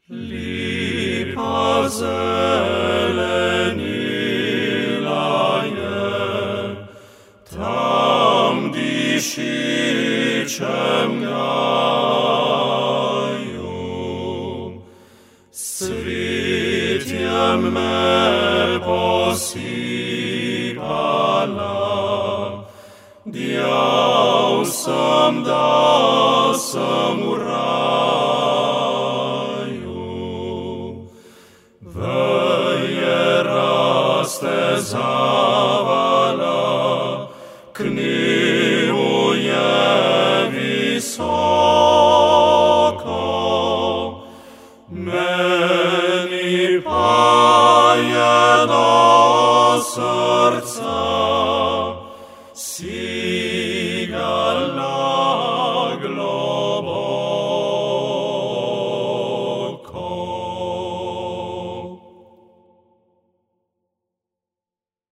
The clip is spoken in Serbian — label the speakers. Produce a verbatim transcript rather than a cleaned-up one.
Speaker 1: Lipa zelenila je, tam dišičem gaju, svitjem me posipala, djav sam da sam u raju.